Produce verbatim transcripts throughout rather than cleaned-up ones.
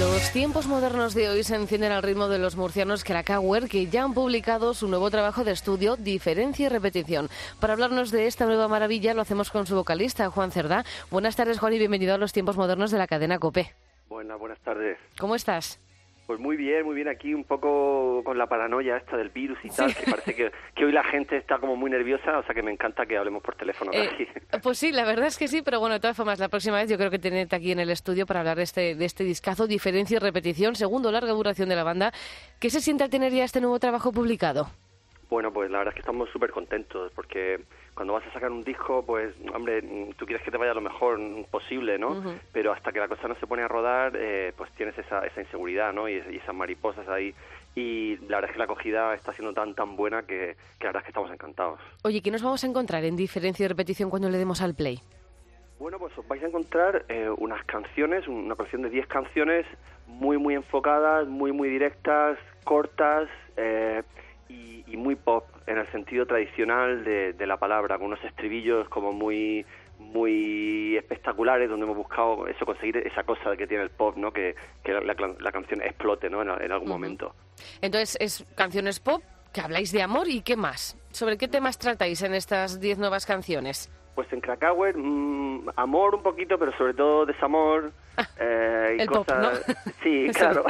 Los tiempos modernos de hoy se encienden al ritmo de los murcianos Krakauer, que ya han publicado su nuevo trabajo de estudio, Diferencia y Repetición. Para hablarnos de esta nueva maravilla lo hacemos con su vocalista, Juan Cerdá. Buenas tardes, Juan, y bienvenido a los tiempos modernos de la cadena COPE. Buenas, buenas tardes. ¿Cómo estás? Pues muy bien, muy bien. Aquí un poco con la paranoia esta del virus y tal, sí. Que parece que, que hoy la gente está como muy nerviosa, o sea que me encanta que hablemos por teléfono. Eh, pues sí, la verdad es que sí, pero bueno, de todas formas, la próxima vez yo creo que tenerte aquí en el estudio para hablar de este, de este discazo, Diferencia y Repetición, segundo larga duración de la banda. ¿Qué se siente al tener ya este nuevo trabajo publicado? Bueno, pues la verdad es que estamos súper contentos, porque cuando vas a sacar un disco, pues, hombre, tú quieres que te vaya lo mejor posible, ¿no? Uh-huh. Pero hasta que la cosa no se pone a rodar, eh, pues tienes esa, esa inseguridad, ¿no? Y, y esas mariposas ahí. Y la verdad es que la acogida está siendo tan, tan buena que, que la verdad es que estamos encantados. Oye, ¿qué nos vamos a encontrar en Diferencia y Repetición cuando le demos al play? Bueno, pues os vais a encontrar eh, unas canciones, una colección de diez canciones muy, muy enfocadas, muy, muy directas, cortas, eh, y, y muy pop, en el sentido tradicional de, de la palabra, con unos estribillos como muy muy espectaculares, donde hemos buscado eso, conseguir esa cosa que tiene el pop, ¿no? Que, que la, la, la canción explote, ¿no? En, en algún uh-huh. momento. Entonces, es canciones pop, que habláis de amor, ¿y qué más? ¿Sobre qué temas tratáis en estas diez nuevas canciones? Pues en Krakauer, mmm, amor un poquito, pero sobre todo desamor. Ah, eh, y el cosas... pop, ¿no? Sí, claro.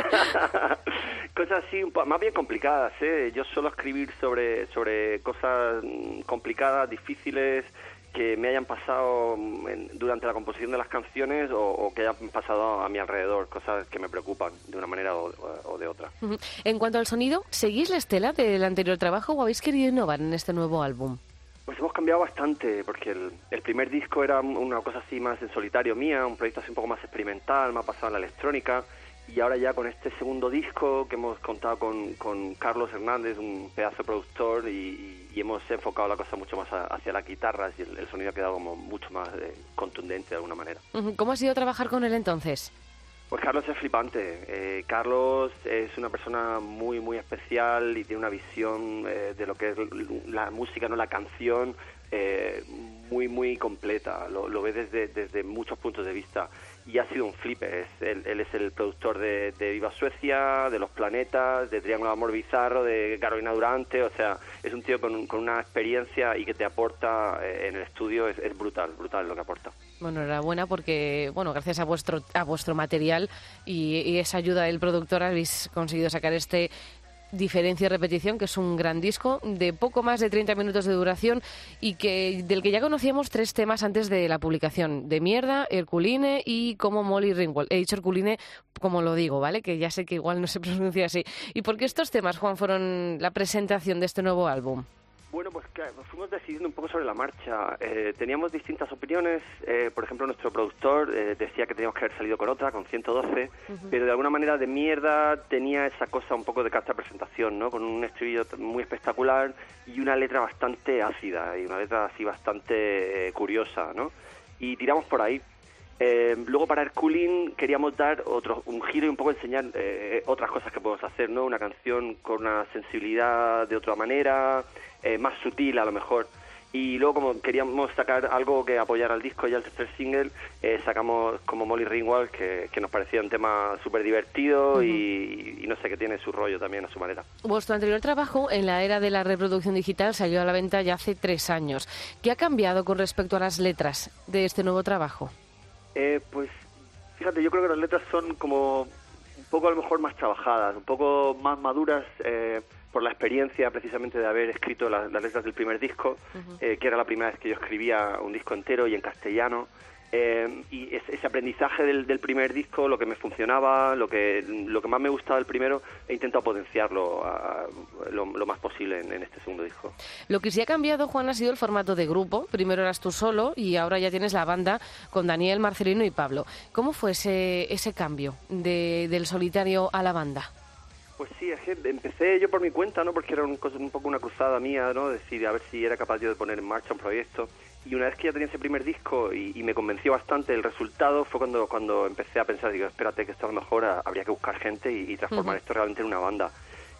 Cosas así, un po- más bien complicadas, ¿eh? Yo suelo escribir sobre, sobre cosas complicadas, difíciles, que me hayan pasado en, durante la composición de las canciones o, o que hayan pasado a mi alrededor, cosas que me preocupan de una manera o, o de otra. Uh-huh. En cuanto al sonido, ¿seguís la estela del anterior trabajo o habéis querido innovar en este nuevo álbum? Pues hemos cambiado bastante, porque el, el primer disco era una cosa así más en solitario mía, un proyecto así un poco más experimental, más basado en la electrónica, y ahora ya con este segundo disco que hemos contado con, con Carlos Hernández, un pedazo de productor, y, y, y hemos enfocado la cosa mucho más a, hacia las guitarras, y el, el sonido ha quedado como mucho más eh, contundente de alguna manera. ¿Cómo ha sido trabajar con él entonces? Pues Carlos es flipante. Eh, Carlos es una persona muy, muy especial y tiene una visión eh, de lo que es la música, no la canción, eh, muy, muy completa. Lo, lo ve desde, desde muchos puntos de vista y ha sido un flipe. Es, él, él es el productor de, de Viva Suecia, de Los Planetas, de Triángulo de Amor Bizarro, de Carolina Durante. O sea, es un tío con, con una experiencia y que te aporta eh, en el estudio. Es, es brutal, brutal lo que aporta. Bueno, enhorabuena porque, bueno, gracias a vuestro a vuestro material y, y esa ayuda del productor habéis conseguido sacar este Diferencia y Repetición, que es un gran disco de poco más de treinta minutos de duración y que del que ya conocíamos tres temas antes de la publicación: De Mierda, Herculine y Como Molly Ringwald. He dicho Herculine como lo digo, ¿vale? Que ya sé que igual no se pronuncia así. ¿Y por qué estos temas, Juan, fueron la presentación de este nuevo álbum? Bueno, pues claro, fuimos decidiendo un poco sobre la marcha. Eh, teníamos distintas opiniones. Eh, por ejemplo, nuestro productor eh, decía que teníamos que haber salido con otra, con ciento doce, uh-huh. pero de alguna manera De Mierda tenía esa cosa un poco de carta de presentación, ¿no? Con un estribillo muy espectacular y una letra bastante ácida y una letra así bastante eh, curiosa, ¿no? Y tiramos por ahí. Eh, luego para Herculín queríamos dar otro, un giro y un poco enseñar eh, otras cosas que podemos hacer, ¿no? Una canción con una sensibilidad de otra manera, eh, más sutil a lo mejor. Y luego como queríamos sacar algo que apoyara al disco, ya el tercer single, eh, sacamos Como Molly Ringwald, que, que nos parecía un tema súper divertido uh-huh. y, y no sé, que tiene su rollo también a su manera. Vuestro anterior trabajo, en la era de la reproducción digital, salió a la venta ya hace tres años. ¿Qué ha cambiado con respecto a las letras de este nuevo trabajo? Eh, pues fíjate, yo creo que las letras son como un poco a lo mejor más trabajadas, un poco más maduras eh, por la experiencia precisamente de haber escrito las, las letras del primer disco, uh-huh. eh, que era la primera vez que yo escribía un disco entero y en castellano. Eh, y ese, ese aprendizaje del, del primer disco, lo que me funcionaba, lo que lo que más me gustaba del primero, he intentado potenciarlo a, a, lo, lo más posible en, en este segundo disco. Lo que sí ha cambiado, Juan, ha sido el formato de grupo. Primero eras tú solo y ahora ya tienes la banda con Daniel, Marcelino y Pablo. ¿Cómo fue ese, ese cambio de, del solitario a la banda? Pues sí, es que empecé yo por mi cuenta, ¿no? Porque era un, un poco una cruzada mía, ¿no? Decir, a ver si era capaz yo de poner en marcha un proyecto. Y una vez que ya tenía ese primer disco y, y me convenció bastante el resultado, fue cuando cuando empecé a pensar, digo, espérate, que esto a lo mejor habría que buscar gente y, y transformar uh-huh. esto realmente en una banda.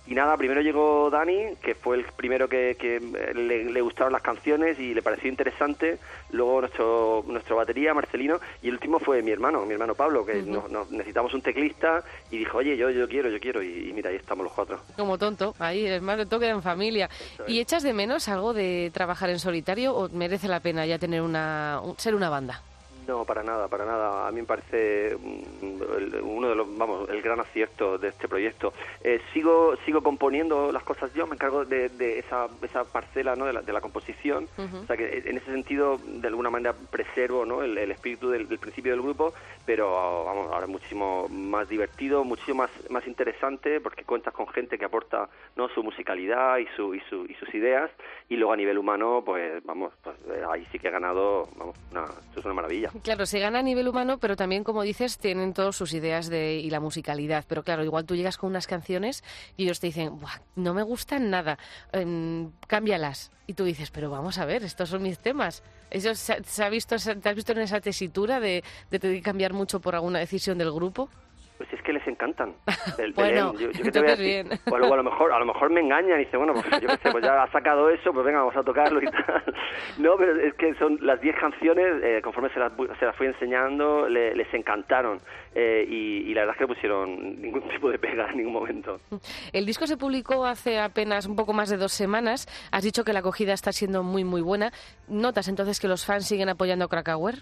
Y nada, primero llegó Dani, que fue el primero que, que le, le gustaron las canciones y le pareció interesante. Luego nuestro nuestro batería, Marcelino, y el último fue mi hermano, mi hermano Pablo, que uh-huh. nos, nos necesitamos un teclista y dijo, oye, yo yo quiero, yo quiero. Y, y mira, ahí estamos los cuatro. Como tonto, ahí el más de toque en familia. ¿Y echas de menos algo de trabajar en solitario o merece la pena ya tener una un, ser una banda? No, para nada, para nada. A mí me parece uno de los, vamos, el gran acierto de este proyecto. Eh, sigo sigo componiendo las cosas yo, me encargo de, de esa esa parcela, ¿no?, de la, de la composición. Uh-huh. O sea que en ese sentido, de alguna manera, preservo, ¿no?, el, el espíritu del, del principio del grupo, pero vamos, ahora es muchísimo más divertido, muchísimo más más interesante, porque cuentas con gente que aporta, ¿no?, su musicalidad y su y su y sus ideas, y luego a nivel humano, pues vamos, pues ahí sí que he ganado, vamos, una, esto es una maravilla. Claro, se gana a nivel humano, pero también, como dices, tienen todas sus ideas de, y la musicalidad. Pero claro, igual tú llegas con unas canciones y ellos te dicen, buah, no me gustan nada, eh, cámbialas. Y tú dices, pero vamos a ver, estos son mis temas. ¿Eso se, se ha visto, ¿Te has visto en esa tesitura de, de tener que cambiar mucho por alguna decisión del grupo? Pues es que les encantan. Del, bueno, yo, yo que te voy a decir, bien. Pues luego a lo mejor a lo mejor me engañan y dicen, bueno, pues yo qué sé, pues ya ha sacado eso, pues venga, vamos a tocarlo y tal. No, pero es que son las diez canciones, eh, conforme se las, se las fui enseñando, le, les encantaron. Eh, y, y la verdad es que no pusieron ningún tipo de pega en ningún momento. El disco se publicó hace apenas un poco más de dos semanas. Has dicho que la acogida está siendo muy, muy buena. ¿Notas entonces que los fans siguen apoyando a Krakauer?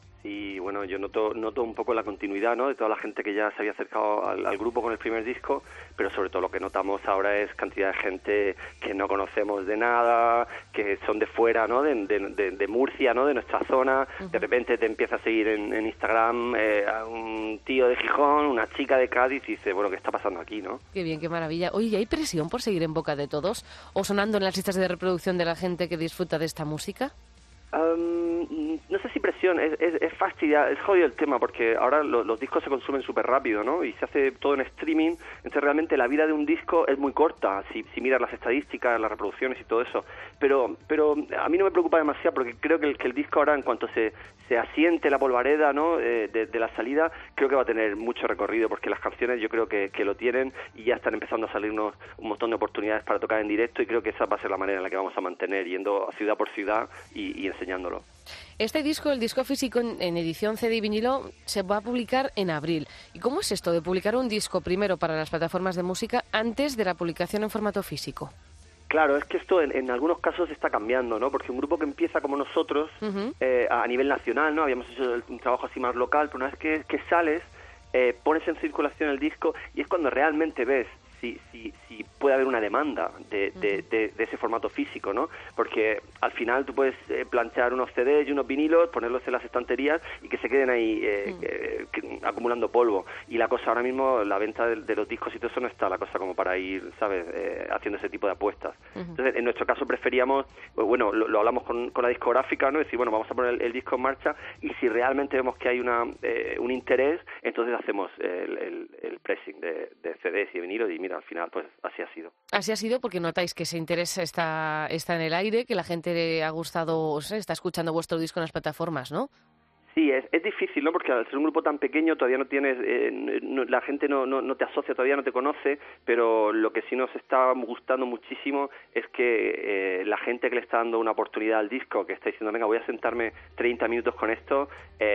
Y bueno, yo noto noto un poco la continuidad, ¿no?, de toda la gente que ya se había acercado al, al grupo con el primer disco, pero sobre todo lo que notamos ahora es cantidad de gente que no conocemos de nada, que son de fuera, ¿no?, de, de, de, de Murcia, ¿no?, de nuestra zona. Uh-huh. De repente te empieza a seguir en, en Instagram eh, a un tío de Gijón, una chica de Cádiz, y dice, bueno, ¿qué está pasando aquí, no? Qué bien, qué maravilla. Oye, ¿y hay presión por seguir en boca de todos o sonando en las listas de reproducción de la gente que disfruta de esta música? Um, no sé si presión, es, es, es fastidia, es jodido el tema, porque ahora lo, los discos se consumen súper rápido, ¿no? Y se hace todo en streaming, entonces realmente la vida de un disco es muy corta, si, si miras las estadísticas, las reproducciones y todo eso. Pero pero a mí no me preocupa demasiado, porque creo que el, que el disco ahora, en cuanto se, se asiente la polvareda, ¿no?, eh, de, de la salida, creo que va a tener mucho recorrido, porque las canciones yo creo que, que lo tienen y ya están empezando a salirnos un montón de oportunidades para tocar en directo, y creo que esa va a ser la manera en la que vamos a mantener, yendo ciudad por ciudad y, y enseñándolo. Este disco, el disco físico en, en edición C D y vinilo, se va a publicar en abril. ¿Y cómo es esto de publicar un disco primero para las plataformas de música antes de la publicación en formato físico? Claro, es que esto en, en algunos casos está cambiando, ¿no? Porque un grupo que empieza como nosotros, uh-huh. eh, a nivel nacional, ¿no? Habíamos hecho un trabajo así más local, pero una vez que, que sales, eh, pones en circulación el disco y es cuando realmente ves si, si, si puede haber una demanda de, de, de, de ese formato físico, ¿no? Porque al final tú puedes eh, plantear unos C Ds y unos vinilos, ponerlos en las estanterías y que se queden ahí eh, mm. que, que, acumulando polvo. Y la cosa ahora mismo, la venta de, de los discos y todo eso no está la cosa como para ir, ¿sabes?, eh, haciendo ese tipo de apuestas. Uh-huh. Entonces, en nuestro caso preferíamos, bueno, lo, lo hablamos con, con la discográfica, ¿no? Decir, bueno, vamos a poner el, el disco en marcha y si realmente vemos que hay una eh, un interés, entonces hacemos el, el, el pressing de, de C Ds y de vinilos y mira, al final, pues así ha sido. Así ha sido porque notáis que ese interés está, está en el aire, que la gente le ha gustado, o sea, está escuchando vuestro disco en las plataformas, ¿no? Sí, es, es difícil, ¿no? Porque al ser un grupo tan pequeño todavía no tienes, eh, no, la gente no, no, no te asocia, todavía no te conoce, pero lo que sí nos está gustando muchísimo es que eh, la gente que le está dando una oportunidad al disco, que está diciendo, venga, voy a sentarme treinta minutos con esto,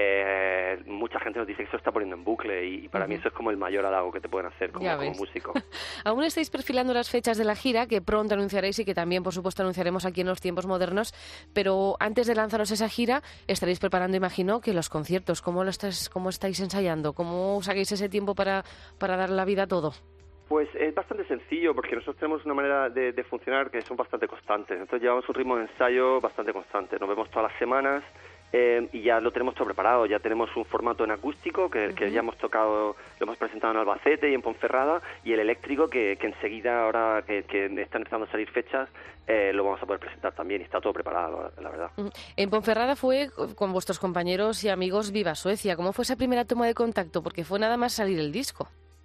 eh, mucha gente nos dice que eso está poniendo en bucle y, y para uh-huh. mí eso es como el mayor halago que te pueden hacer como, como músico. Aún estáis perfilando las fechas de la gira, que pronto anunciaréis y que también, por supuesto, anunciaremos aquí en Los Tiempos Modernos, pero antes de lanzaros esa gira, estaréis preparando, imagino, que los conciertos, ¿cómo lo estás, cómo estáis ensayando? ¿Cómo saquéis ese tiempo para, para dar la vida a todo? Pues es bastante sencillo, porque nosotros tenemos una manera de, de funcionar que son bastante constantes. Entonces llevamos un ritmo de ensayo bastante constante. Nos vemos todas las semanas eh, y ya lo tenemos todo preparado. Ya tenemos un formato en acústico que, uh-huh. que ya hemos tocado, lo hemos presentado en Albacete y en Ponferrada, y el eléctrico que, que enseguida, ahora que, que están empezando a salir fechas, eh, lo vamos a poder presentar también y está todo preparado, la verdad. Uh-huh. En Ponferrada fue con vuestros compañeros y amigos Viva Suecia. ¿Cómo fue esa primera toma de contacto? Porque fue nada más salir el disco.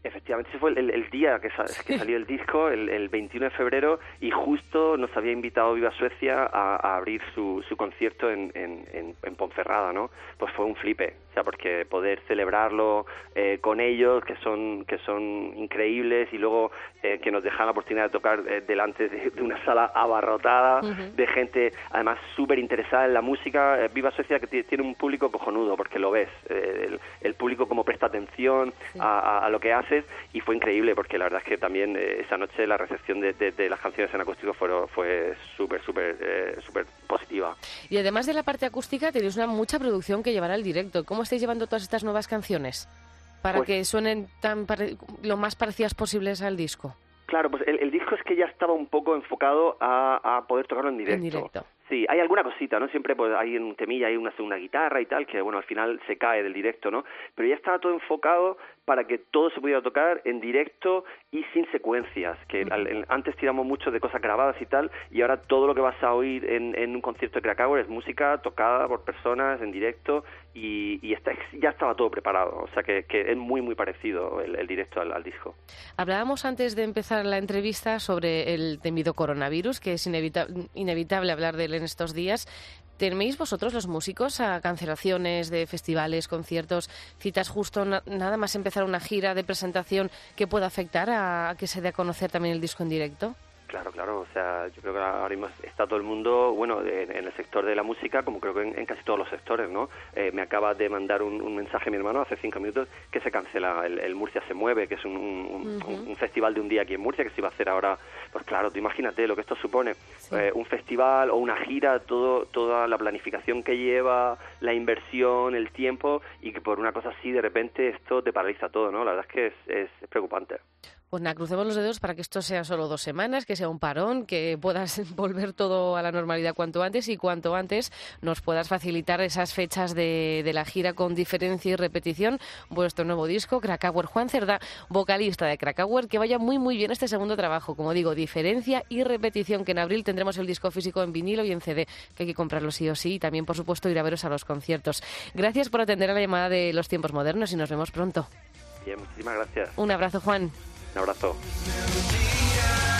Efectivamente, ese fue el, el día que, sa- que salió el disco, el, el veintiuno de febrero, y justo nos había invitado Viva Suecia a, a abrir su, su concierto en, en, en, en Ponferrada, ¿no? Pues fue un flipe, o sea, porque poder celebrarlo eh, con ellos, que son que son increíbles, y luego eh, que nos dejan la oportunidad de tocar eh, delante de, de una sala abarrotada, Uh-huh. de gente, además, súper interesada en la música. Eh, Viva Suecia, que t- tiene un público cojonudo, porque lo ves, eh, el, el público como presta atención Sí. a, a, a lo que haces, y fue increíble, porque la verdad es que también eh, esa noche la recepción de, de, de las canciones en acústico fue, fue súper, súper, eh, súper positiva. Y además de la parte acústica, tenéis una mucha producción que llevar al directo. ¿Cómo estáis llevando todas estas nuevas canciones para Pues- que suenen tan pare- lo más parecidas posibles al disco? Claro, pues el, el disco es que ya estaba un poco enfocado a, a poder tocarlo en directo. En directo. Sí, hay alguna cosita, ¿no? Siempre pues hay un temilla, hay una segunda guitarra y tal, que bueno, al final se cae del directo, ¿no? Pero ya estaba todo enfocado para que todo se pudiera tocar en directo y sin secuencias, que al- en- antes tiramos mucho de cosas grabadas y tal, y ahora todo lo que vas a oír en, en un concierto de Krakauer es música tocada por personas en directo, y, y está, ya estaba todo preparado, o sea que, que es muy, muy parecido el, el directo al, al disco. Hablábamos antes de empezar la entrevista sobre el temido coronavirus, que es inevita- inevitable hablar de él en estos días. ¿Teméis vosotros, los músicos, a cancelaciones de festivales, conciertos, citas justo na- nada más empezar una gira de presentación que pueda afectar a, a que se dé a conocer también el disco en directo? Claro, claro, o sea, yo creo que ahora mismo está todo el mundo, bueno, en, en el sector de la música, como creo que en, en casi todos los sectores, ¿no? Eh, me acaba de mandar un, un mensaje mi hermano hace cinco minutos que se cancela el, el Murcia se mueve, que es un, un, Ujú. un, un festival de un día aquí en Murcia que se iba a hacer ahora. Pues claro, tú imagínate lo que esto supone, Sí. eh, un festival o una gira, todo toda la planificación que lleva, la inversión, el tiempo, y que por una cosa así de repente esto te paraliza todo, ¿no? La verdad es que es, es, es preocupante. Pues nada, crucemos los dedos para que esto sea solo dos semanas, que sea un parón, que puedas volver todo a la normalidad cuanto antes y cuanto antes nos puedas facilitar esas fechas de, de la gira con diferencia y repetición. Vuestro nuevo disco, Krakauer. Juan Cerdá, vocalista de Krakauer, que vaya muy muy bien este segundo trabajo. Como digo, diferencia y repetición, que en abril tendremos el disco físico en vinilo y en C D, que hay que comprarlo sí o sí, y también, por supuesto, ir a veros a los conciertos. Gracias por atender a la llamada de Los Tiempos Modernos y nos vemos pronto. Bien, muchísimas gracias. Un abrazo, Juan. Un abrazo.